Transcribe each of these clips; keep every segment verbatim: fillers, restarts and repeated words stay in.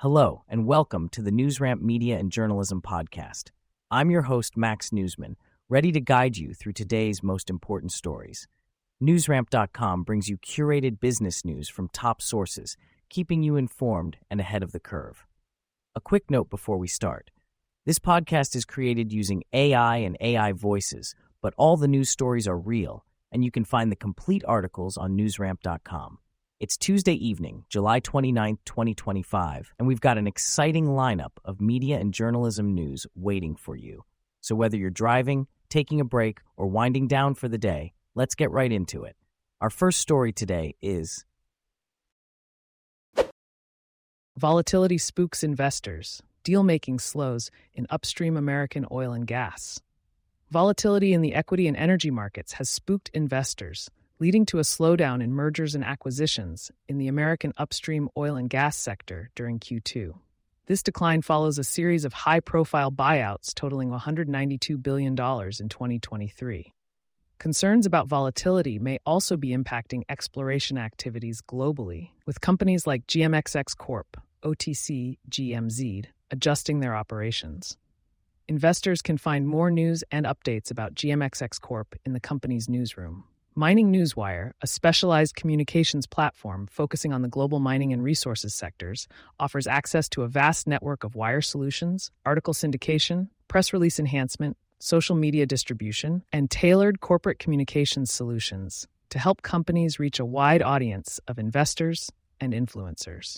Hello, and welcome to the NewsRamp Media and Journalism Podcast. I'm your host, Max Newsman, ready to guide you through today's most important stories. NewsRamp dot com brings you curated business news from top sources, keeping you informed and ahead of the curve. A quick note before we start. This podcast is created using A I and A I voices, but all the news stories are real, and you can find the complete articles on NewsRamp dot com. It's Tuesday evening, July twenty-ninth, twenty twenty-five, and we've got an exciting lineup of media and journalism news waiting for you. So whether you're driving, taking a break, or winding down for the day, let's get right into it. Our first story today is... Volatility spooks investors. Deal-making slows in upstream American oil and gas. Volatility in the equity and energy markets has spooked investors, leading to a slowdown in mergers and acquisitions in the American upstream oil and gas sector during Q two. This decline follows a series of high-profile buyouts totaling one hundred ninety-two billion dollars in twenty twenty-three. Concerns about volatility may also be impacting exploration activities globally, with companies like G M X X Corp, O T C G M Z, adjusting their operations. Investors can find more news and updates about G M X X Corp in the company's newsroom. Mining Newswire, a specialized communications platform focusing on the global mining and resources sectors, offers access to a vast network of wire solutions, article syndication, press release enhancement, social media distribution, and tailored corporate communications solutions to help companies reach a wide audience of investors and influencers.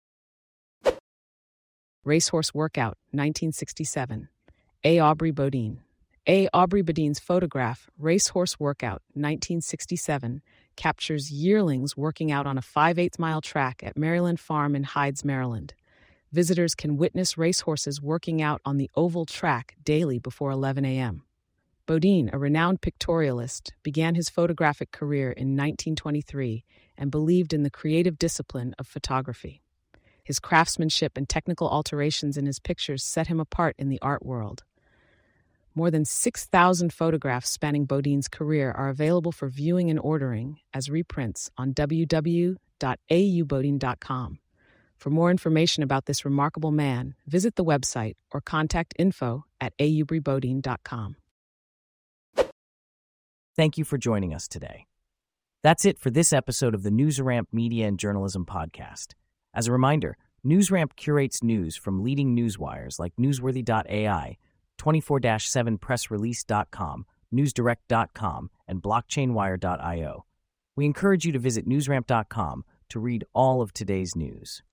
Racehorse Workout, nineteen sixty-seven. A. Aubrey Bodine. A. Aubrey Bodine's photograph, Racehorse Workout, nineteen sixty-seven, captures yearlings working out on a five-eighths mile track at Maryland Farm in Hides, Maryland. Visitors can witness racehorses working out on the oval track daily before eleven a.m. Bodine, a renowned pictorialist, began his photographic career in nineteen twenty-three and believed in the creative discipline of photography. His craftsmanship and technical alterations in his pictures set him apart in the art world. More than six thousand photographs spanning Bodine's career are available for viewing and ordering as reprints on w w w dot a u bodine dot com. For more information about this remarkable man, visit the website or contact info at a u bry bodine dot com. Thank you for joining us today. That's it for this episode of the NewsRamp Media and Journalism Podcast. As a reminder, NewsRamp curates news from leading newswires like newsworthy dot a i, twenty-four seven press release dot com, newsdirect dot com, and blockchain wire dot i o. We encourage you to visit newsramp dot com to read all of today's news.